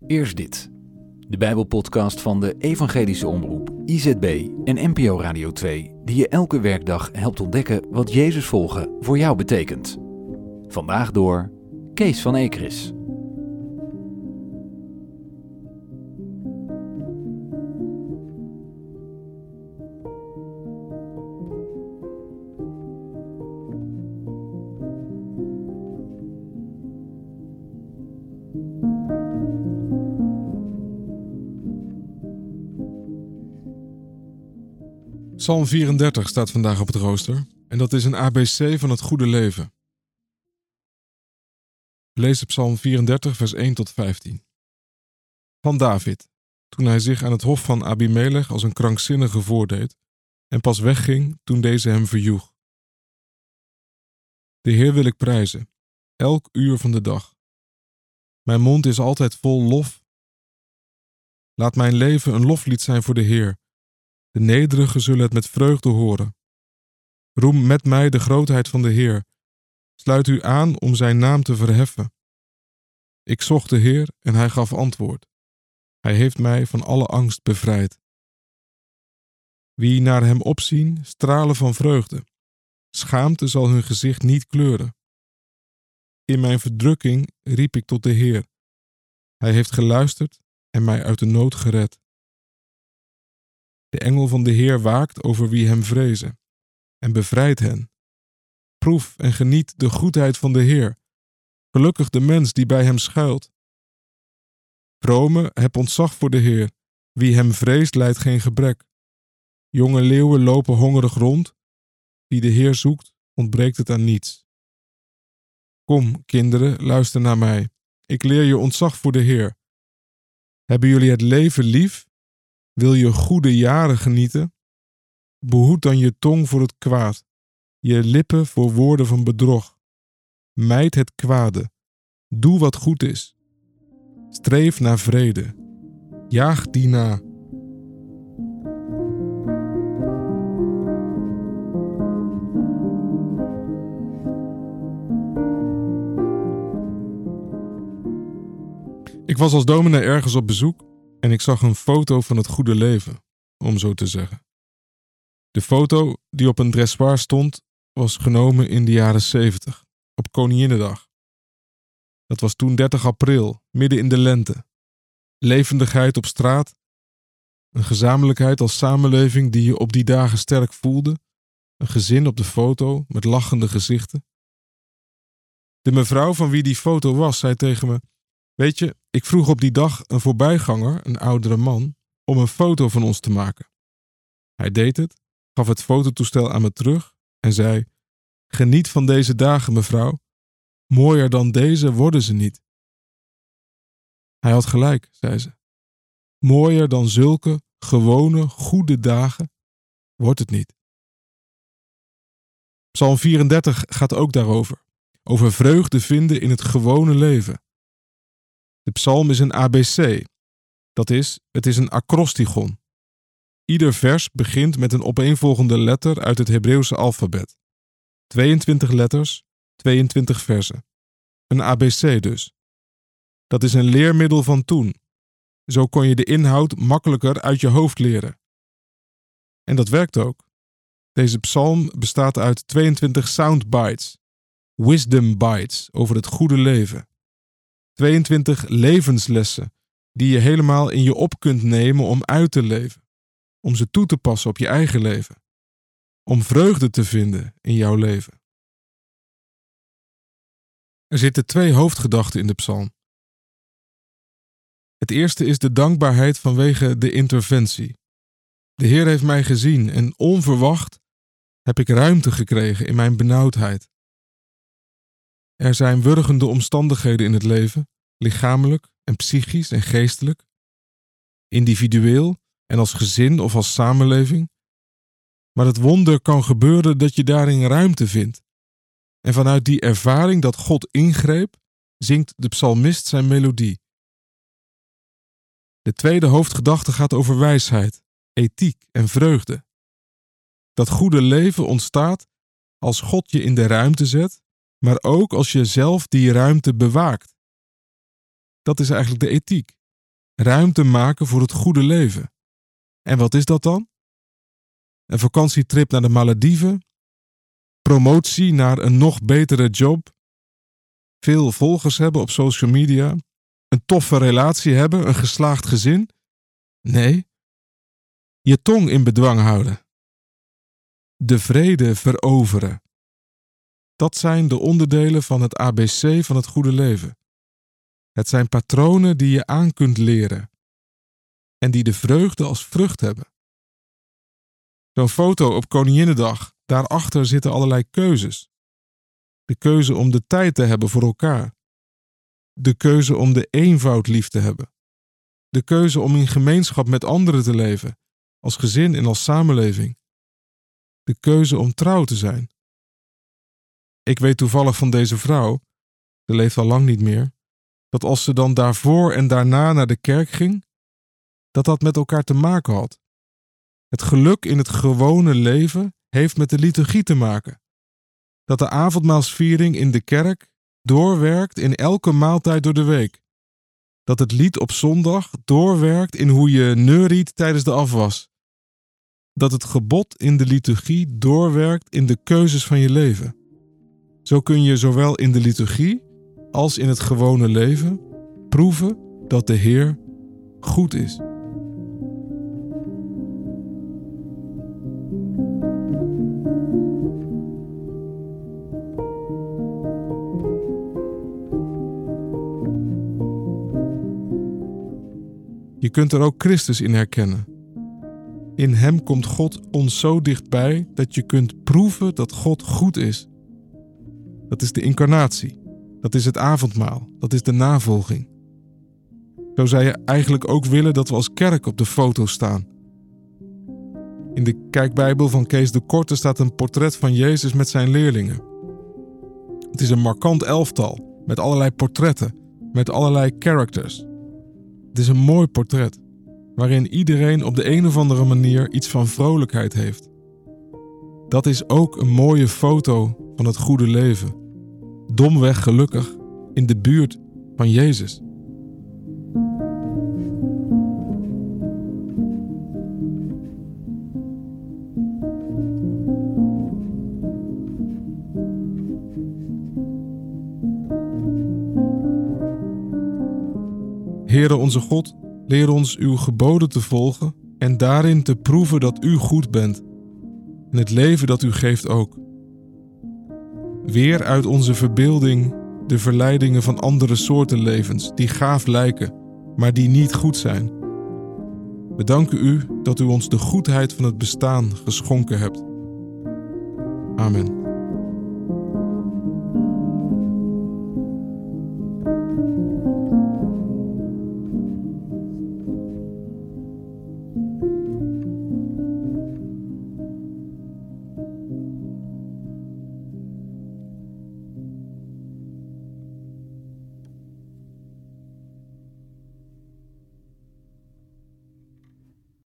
Eerst dit. De Bijbelpodcast van de Evangelische Omroep, IZB en NPO Radio 2, die je elke werkdag helpt ontdekken wat Jezus volgen voor jou betekent. Vandaag door Kees van Ekeris. Psalm 34 staat vandaag op het rooster en dat is een ABC van het goede leven. We lezen Psalm 34 vers 1 tot 15. Van David, toen hij zich aan het hof van Abimelech als een krankzinnige voordeed en pas wegging toen deze hem verjoeg. De Heer wil ik prijzen, elk uur van de dag. Mijn mond is altijd vol lof. Laat mijn leven een loflied zijn voor de Heer. De nederigen zullen het met vreugde horen. Roem met mij de grootheid van de Heer. Sluit u aan om zijn naam te verheffen. Ik zocht de Heer en hij gaf antwoord. Hij heeft mij van alle angst bevrijd. Wie naar hem opzien, stralen van vreugde. Schaamte zal hun gezicht niet kleuren. In mijn verdrukking riep ik tot de Heer. Hij heeft geluisterd en mij uit de nood gered. De engel van de Heer waakt over wie hem vrezen en bevrijdt hen. Proef en geniet de goedheid van de Heer. Gelukkig de mens die bij hem schuilt. Vrome, heb ontzag voor de Heer. Wie hem vreest, lijdt geen gebrek. Jonge leeuwen lopen hongerig rond. Wie de Heer zoekt, ontbreekt het aan niets. Kom, kinderen, luister naar mij. Ik leer je ontzag voor de Heer. Hebben jullie het leven lief? Wil je goede jaren genieten? Behoed dan je tong voor het kwaad, je lippen voor woorden van bedrog. Mijd het kwade, doe wat goed is. Streef naar vrede, jaag die na. Ik was als dominee ergens op bezoek en ik zag een foto van het goede leven, om zo te zeggen. De foto die op een dressoir stond, was genomen in de jaren 70, op Koninginnedag. Dat was toen 30 april, midden in de lente. Levendigheid op straat, een gezamenlijkheid als samenleving die je op die dagen sterk voelde, een gezin op de foto met lachende gezichten. De mevrouw van wie die foto was, zei tegen me: weet je, ik vroeg op die dag een voorbijganger, een oudere man, om een foto van ons te maken. Hij deed het, gaf het fototoestel aan me terug en zei: geniet van deze dagen, mevrouw. Mooier dan deze worden ze niet. Hij had gelijk, zei ze. Mooier dan zulke gewone, goede dagen wordt het niet. Psalm 34 gaat ook daarover. Over vreugde vinden in het gewone leven. De psalm is een ABC. Dat is, het is een acrostigon. Ieder vers begint met een opeenvolgende letter uit het Hebreeuwse alfabet. 22 letters, 22 versen. Een ABC dus. Dat is een leermiddel van toen. Zo kon je de inhoud makkelijker uit je hoofd leren. En dat werkt ook. Deze psalm bestaat uit 22 soundbites, wisdom bites over het goede leven. 22 levenslessen die je helemaal in je op kunt nemen om uit te leven. Om ze toe te passen op je eigen leven. Om vreugde te vinden in jouw leven. Er zitten 2 hoofdgedachten in de psalm. Het eerste is de dankbaarheid vanwege de interventie. De Heer heeft mij gezien en onverwacht heb ik ruimte gekregen in mijn benauwdheid. Er zijn wurgende omstandigheden in het leven, lichamelijk en psychisch en geestelijk, individueel en als gezin of als samenleving. Maar het wonder kan gebeuren dat je daarin ruimte vindt. En vanuit die ervaring dat God ingreep, zingt de psalmist zijn melodie. De tweede hoofdgedachte gaat over wijsheid, ethiek en vreugde. Dat goede leven ontstaat als God je in de ruimte zet, maar ook als je zelf die ruimte bewaakt. Dat is eigenlijk de ethiek, ruimte maken voor het goede leven. En wat is dat dan? Een vakantietrip naar de Malediven, promotie naar een nog betere job, veel volgers hebben op social media, een toffe relatie hebben, een geslaagd gezin? Nee, je tong in bedwang houden. De vrede veroveren. Dat zijn de onderdelen van het ABC van het goede leven. Het zijn patronen die je aan kunt leren en die de vreugde als vrucht hebben. Zo'n foto op Koninginnedag, daarachter zitten allerlei keuzes. De keuze om de tijd te hebben voor elkaar. De keuze om de eenvoud lief te hebben. De keuze om in gemeenschap met anderen te leven, als gezin en als samenleving. De keuze om trouw te zijn. Ik weet toevallig van deze vrouw, ze leeft al lang niet meer, dat als ze dan daarvoor en daarna naar de kerk ging, dat met elkaar te maken had. Het geluk in het gewone leven heeft met de liturgie te maken. Dat de avondmaalsviering in de kerk doorwerkt in elke maaltijd door de week. Dat het lied op zondag doorwerkt in hoe je neuriet tijdens de afwas. Dat het gebod in de liturgie doorwerkt in de keuzes van je leven. Zo kun je zowel in de liturgie als in het gewone leven proeven dat de Heer goed is. Je kunt er ook Christus in herkennen. In Hem komt God ons zo dichtbij dat je kunt proeven dat God goed is. Dat is de incarnatie. Dat is het avondmaal. Dat is de navolging. Zo zou je eigenlijk ook willen dat we als kerk op de foto staan. In de kijkbijbel van Kees de Korte staat een portret van Jezus met zijn leerlingen. Het is een markant elftal met allerlei portretten, met allerlei characters. Het is een mooi portret, waarin iedereen op de een of andere manier iets van vrolijkheid heeft. Dat is ook een mooie foto van het goede leven. Domweg gelukkig in de buurt van Jezus. Heere onze God, leer ons uw geboden te volgen en daarin te proeven dat u goed bent. En het leven dat u geeft ook. Weer uit onze verbeelding de verleidingen van andere soorten levens die gaaf lijken, maar die niet goed zijn. We danken u dat u ons de goedheid van het bestaan geschonken hebt. Amen.